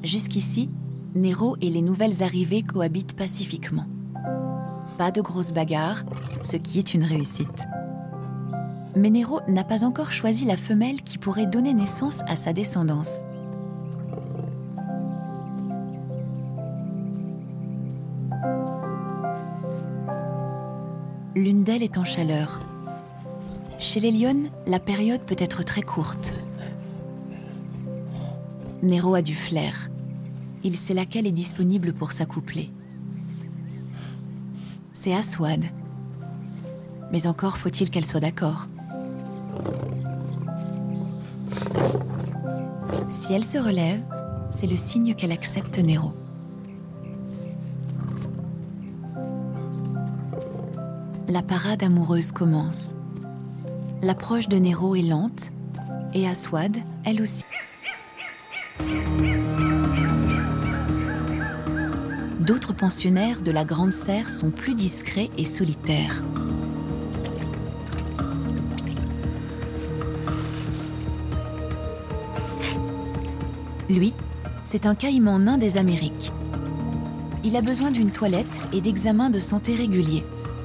Jusqu'ici, Nero et les nouvelles arrivées cohabitent pacifiquement. Pas de grosses bagarres, ce qui est une réussite. Mais Nero n'a pas encore choisi la femelle qui pourrait donner naissance à sa descendance. L'une d'elles est en chaleur. Chez les lionnes, la période peut être très courte. Nero a du flair. Il sait laquelle est disponible pour s'accoupler. C'est Aswad. Mais encore faut-il qu'elle soit d'accord. Si elle se relève, c'est le signe qu'elle accepte Nero. La parade amoureuse commence. L'approche de Nero est lente, et Aswad, elle aussi. D'autres pensionnaires de la Grande Serre sont plus discrets et solitaires. Lui, c'est un caïman nain des Amériques. Il a besoin d'une toilette et d'examens de santé réguliers.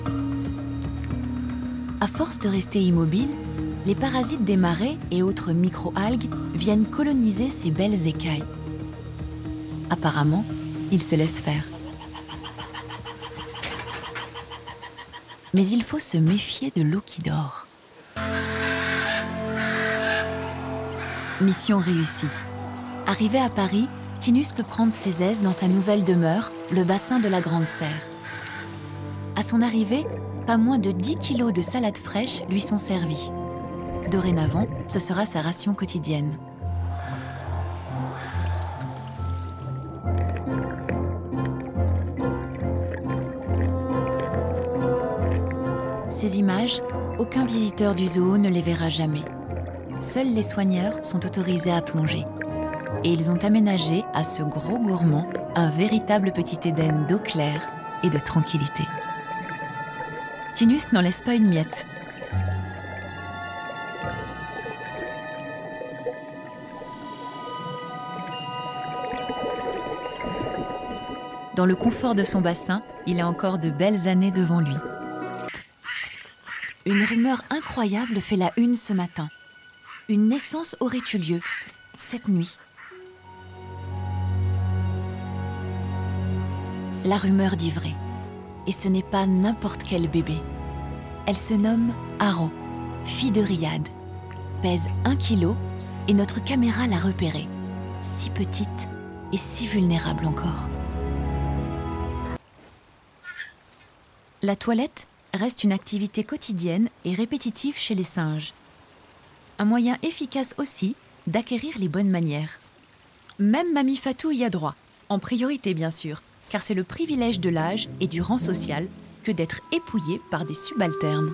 À force de rester immobile, les parasites des marais et autres micro-algues viennent coloniser ces belles écailles. Apparemment, il se laisse faire. Mais il faut se méfier de l'eau qui dort. Mission réussie. Arrivé à Paris, Tinus peut prendre ses aises dans sa nouvelle demeure, le bassin de la Grande Serre. À son arrivée, pas moins de 10 kilos de salade fraîche lui sont servis. Dorénavant, ce sera sa ration quotidienne. Ces images, aucun visiteur du zoo ne les verra jamais. Seuls les soigneurs sont autorisés à plonger. Et ils ont aménagé à ce gros gourmand un véritable petit Éden d'eau claire et de tranquillité. Tinus n'en laisse pas une miette. Dans le confort de son bassin, il a encore de belles années devant lui. Une rumeur incroyable fait la une ce matin. Une naissance aurait eu lieu, cette nuit. La rumeur dit vrai. Et ce n'est pas n'importe quel bébé. Elle se nomme Aro, fille de Riyad. Pèse 1 kilo et notre caméra l'a repérée. Si petite et si vulnérable encore. La toilette reste une activité quotidienne et répétitive chez les singes. Un moyen efficace aussi d'acquérir les bonnes manières. Même Mamie Fatou y a droit, en priorité bien sûr, car c'est le privilège de l'âge et du rang social que d'être épouillé par des subalternes.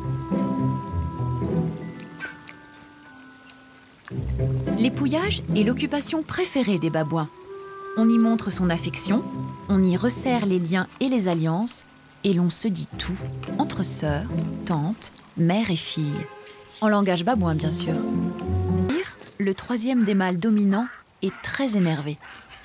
L'épouillage est l'occupation préférée des babouins. On y montre son affection, on y resserre les liens et les alliances, et l'on se dit tout, entre sœurs, tantes, mères et filles. En langage babouin, bien sûr. Le troisième des mâles dominants est très énervé.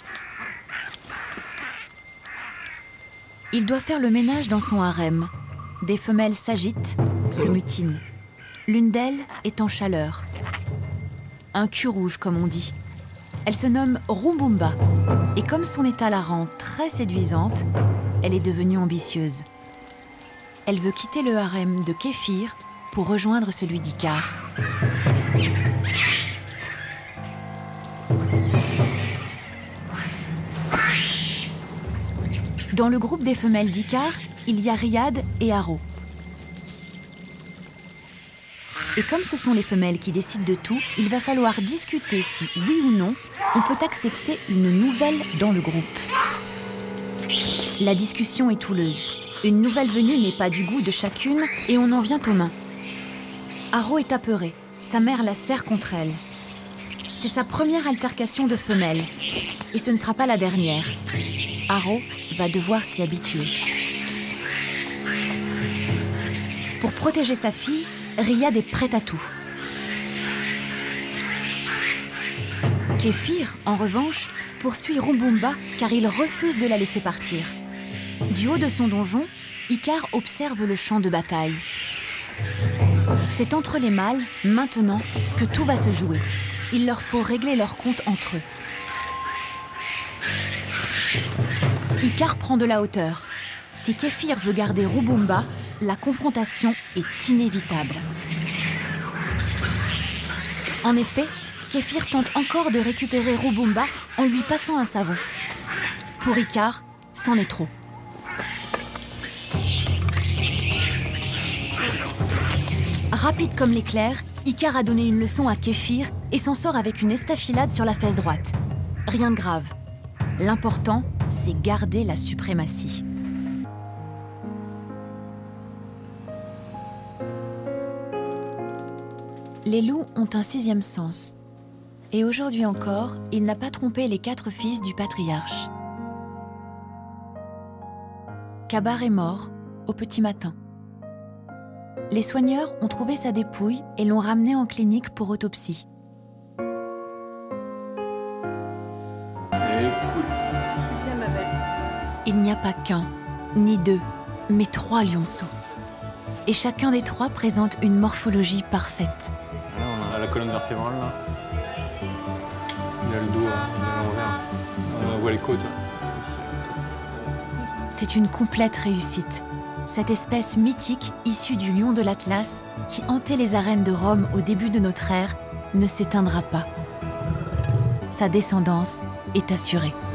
Il doit faire le ménage dans son harem. Des femelles s'agitent, se mutinent. L'une d'elles est en chaleur. Un cul rouge, comme on dit. Elle se nomme Rumbumba. Et comme son état la rend très séduisante, elle est devenue ambitieuse. Elle veut quitter le harem de Kéfir pour rejoindre celui d'Ikar. Dans le groupe des femelles d'Ikar, il y a Riyad et Aro. Et comme ce sont les femelles qui décident de tout, il va falloir discuter si, oui ou non, on peut accepter une nouvelle dans le groupe. La discussion est houleuse. Une nouvelle venue n'est pas du goût de chacune et on en vient aux mains. Aro est apeurée. Sa mère la serre contre elle. C'est sa première altercation de femelle. Et ce ne sera pas la dernière. Aro va devoir s'y habituer. Pour protéger sa fille, Riyad est prête à tout. Kéfir, en revanche, poursuit Rumbumba car il refuse de la laisser partir. Du haut de son donjon, Icare observe le champ de bataille. C'est entre les mâles, maintenant, que tout va se jouer. Il leur faut régler leur compte entre eux. Icare prend de la hauteur. Si Kéfir veut garder Rumbumba, la confrontation est inévitable. En effet, Kéfir tente encore de récupérer Rumbumba en lui passant un savon. Pour Icare, c'en est trop. Rapide comme l'éclair, Icare a donné une leçon à Kéfir et s'en sort avec une estafilade sur la fesse droite. Rien de grave. L'important, c'est garder la suprématie. Les loups ont un sixième sens. Et aujourd'hui encore, il n'a pas trompé les 4 fils du patriarche. Kabar est mort au petit matin. Les soigneurs ont trouvé sa dépouille et l'ont ramené en clinique pour autopsie. Il n'y a pas qu'un, ni 2, mais 3 lionceaux. Et chacun des 3 présente une morphologie parfaite. Là, on a la colonne vertébrale, là. Il a le dos, il est à l'envers. On voit les côtes. C'est une complète réussite. Cette espèce mythique issue du lion de l'Atlas, qui hantait les arènes de Rome au début de notre ère, ne s'éteindra pas. Sa descendance est assurée.